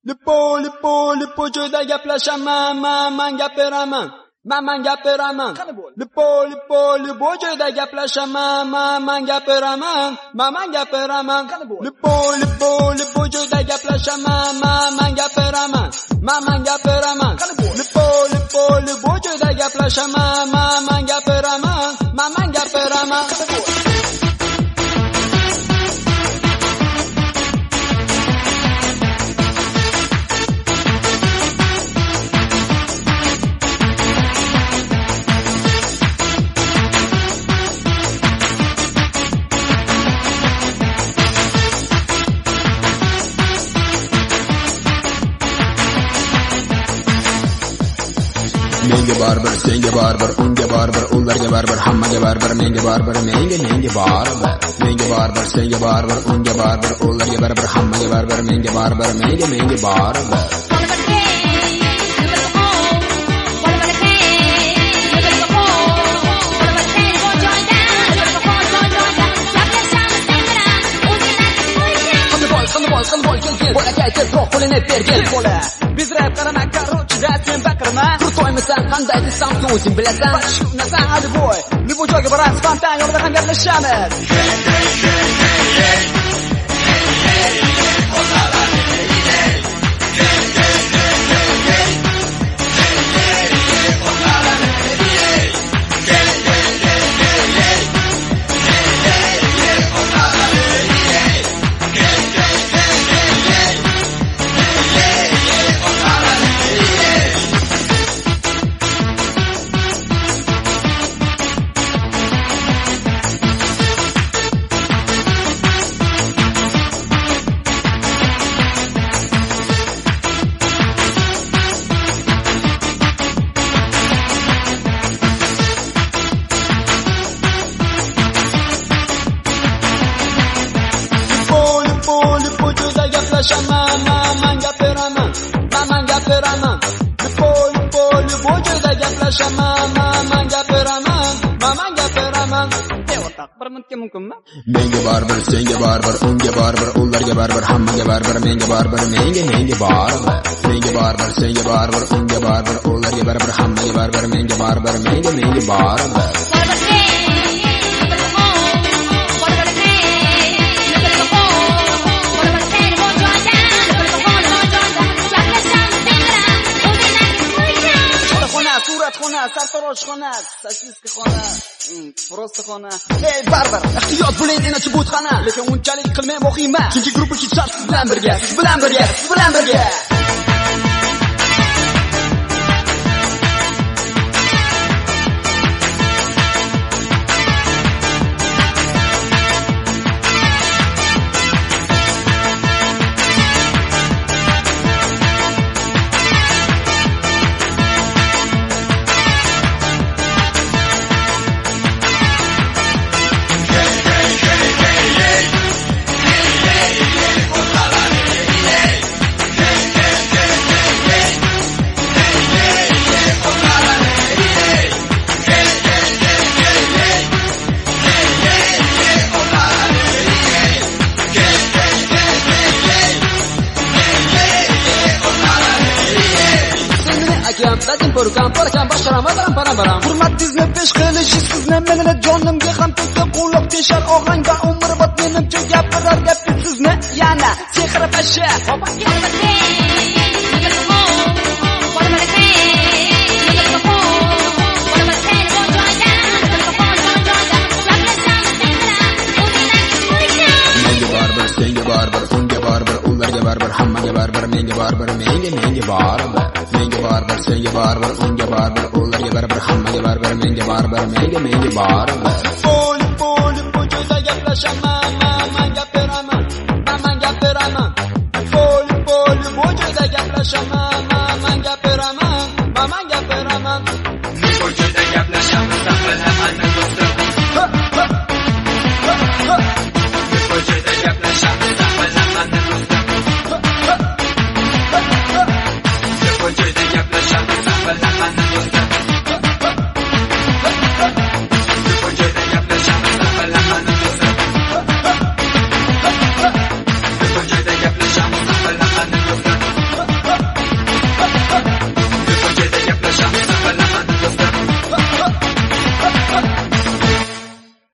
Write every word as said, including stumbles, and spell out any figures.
Lipo lipo lipo joyda gaplashaman, man man gapiraman. Man man gapiraman. Lipo lipo lipo joyda gaplashaman, man man gapiraman. Man man gapiraman. Lipo lipo lipo joyda gaplashaman, man man gapiraman. Man man gapiraman. Lipo lipo lipo joyda gaplashaman, man man gapiraman. Man man gapiraman. Menga baribir, senga baribir, unga baribir, ularga baribir, hammaga baribir, menga baribir, menga menga baribir. Menga baribir, senga baribir, unga baribir, ularga baribir, hammaga baribir, menga baribir, menga menga baribir. Bizrab qarama korotchida sen baqirma. Kurtoymisan qanday desam sen o'zing bilasan. Nasan hadi boy. Libo joyga boramiz, fantan yo'lida ham gaplashamiz. Gaplashaman, man gapiraman, man gapiraman. Lipo lipo lipo joyda gaplashaman, man gapiraman, man gapiraman. Ey o'rtoq, bir minutga mumkinmi? Menga baribir, senga baribir, unga baribir, ularga baribir, hammaga baribir, menga baribir, menga menga baribir. Menga baribir, senga baribir, unga baribir, ularga baribir, hammaga baribir, menga baribir, menga menga baribir. Suratxona, sartaroshxona, sosiska xona, prosta xona. Ey barbar, ehtiyot bo'ling, enachi butxona. Lekin unchalik qilmang vahima. Chunki gruppa shart bilan birga, siz bilan birga, siz bilan birga. Dadin ko'rgan, porkan basharam, baram baram baram. Hurmatingizni pesh qilishingiz sizni meni jonimga ham tekib qo'llab teshar ohangda umrbod menimcha gapirar gapingiz sizni yana sehr pasha. Menga baribir, senga baribir, unga baribir, ularga baribir, hammaga baribir, menga baribir, menga menga baribir. Menga baribir, senga baribir, unga baribir, ularga baribir, hammaga baribir, menga baribir, menga menga baribir. Pol pol pol joyda gaplashaman, man gapiraman, man gapiraman. Pol pol pol joyda gaplashaman.